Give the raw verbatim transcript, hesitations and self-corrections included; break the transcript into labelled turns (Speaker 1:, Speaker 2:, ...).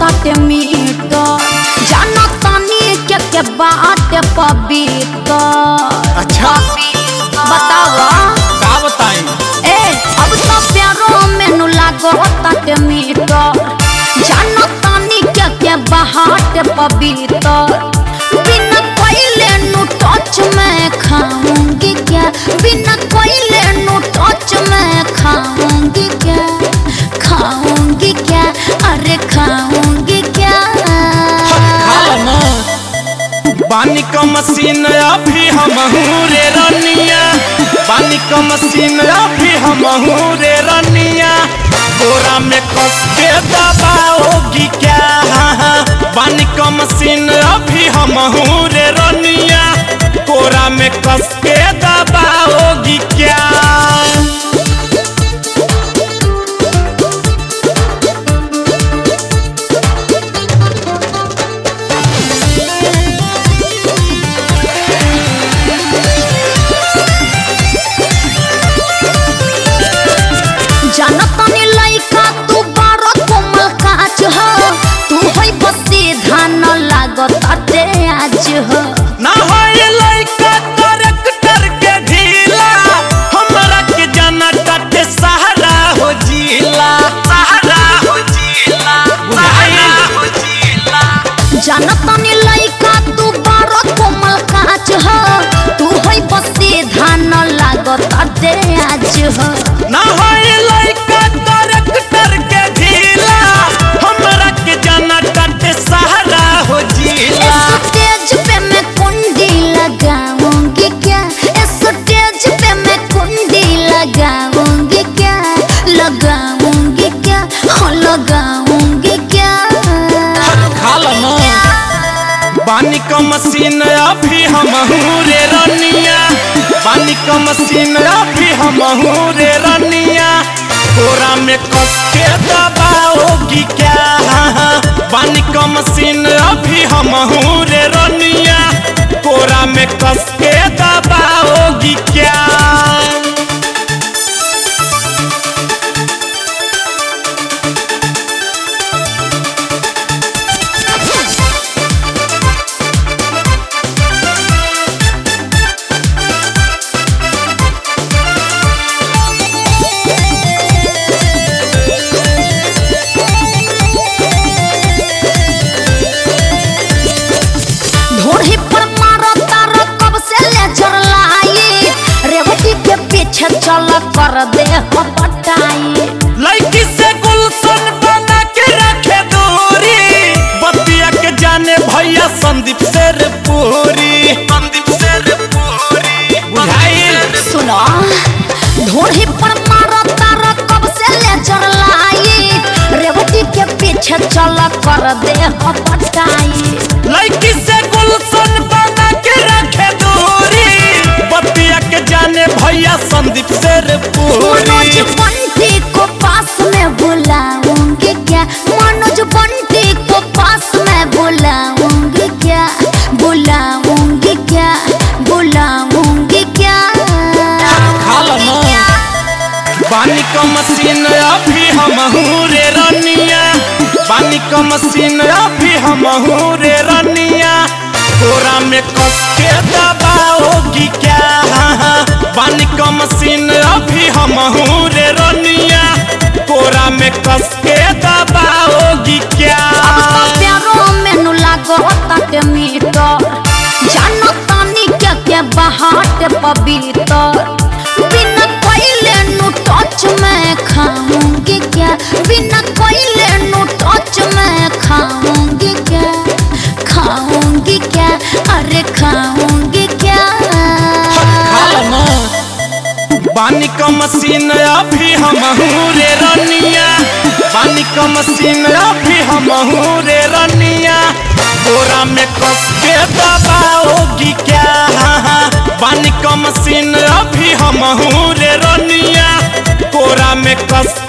Speaker 1: ताटे मीटर जाना तानी के के बात पवित्र।
Speaker 2: अच्छा
Speaker 1: बतावा
Speaker 2: का बताई
Speaker 1: ए अब तो प्यारो में नु लागो ताटे मीटर जाना तानी के के बात पवित्र। बिना कोयले नु टच में खाऊंगी क्या बिना कोयले नु टच में खाऊंगी क्या खाऊंगी क्या अरे खाऊंगी क्या
Speaker 2: बानी का मशीन अभी हम रे रनिया बानी का मशीन अभी हम रे रनिया गोरा में कस के दबाओगी क्या बानी का मशीन अभी हम रे रनिया गोरा में कस के दबाओगी क्या।
Speaker 1: जानतानी लइका तू बारो कोमल काच हो तू होई बसी धान लागत आते आज हो
Speaker 2: ना होए लइका करेक्टर के ढीला हमरा के जाना टाटे सहारा हो जिला सहारा हो जिला सहारा हो जिला।
Speaker 1: जानतानी लइका तू बारो कोमल काच हो तू होई बसी धान लागत आते आज हो
Speaker 2: ना होए लइका करेक्टर के ढीला हमरा के जाना टाटे सहारा हो जिला।
Speaker 1: स्टेज पे मैं कुंडी लगाऊंगी क्या स्टेज पे मैं कुंडी लगाऊंगी क्या लगाऊंगी क्या हाँ लगाऊंगी क्या
Speaker 2: बानी का मशीन अभी हम रे रनिया बानी का मशीन अभी हम रे रनिया गोरा में कस के दबाओगी क्या बानी का मशीन अभी हम रे रनिया गोरा में कस के दबाओगी क्या।
Speaker 1: ढोढ़ी पर मारो तारो कब से ले जरलाई रेवती के पीछे चल कर दे हो पटाई
Speaker 2: लड़की से गुलशन बना के रखे दूरी बतिया के जाने भैया संदीप शेर पूरी संदीप शेर पूरी बुझाइल
Speaker 1: सुनो ढोढ़ी पर मारो तारो कब से ले जरलाई रेवती के पीछे चल कर दे हो पटाई
Speaker 2: लड़की से गुलशन बना के रखे दूरी बतिया के जाने भैया संदीप शेर
Speaker 1: मनोज
Speaker 2: पूरी।
Speaker 1: बंटी को पास में बुलाऊंगी क्या मनोज बंटी को पास में बुलाऊंगी क्या बुलाऊंगी क्या बुलाऊंगी क्या
Speaker 2: बानी का मशीन अभी हम रे रनिया बानी का मशीन अभी हम रे रनिया गोरा में कस के दबाओगी क्या बानी का मशीन अभी हम रे रनिया गोरा में कस के दबाओगी क्या।
Speaker 1: अब तो प्यारो में नु लागो ताटे मीटर जानो तानी के के बात पवित्र। बिना कोयले नु टच में खाऊंगी क्या बिना कोयले नु टच में खाऊंगी क्या खाऊंगी क्या अरे खाऊंगी क्या
Speaker 2: बानी का मशीन अभी हम रे रनिया बानी का मशीन अभी हम रे रनिया गोरा में कस के दबाओगी क्या बानी का मशीन अभी हम रे रनिया गोरा में कस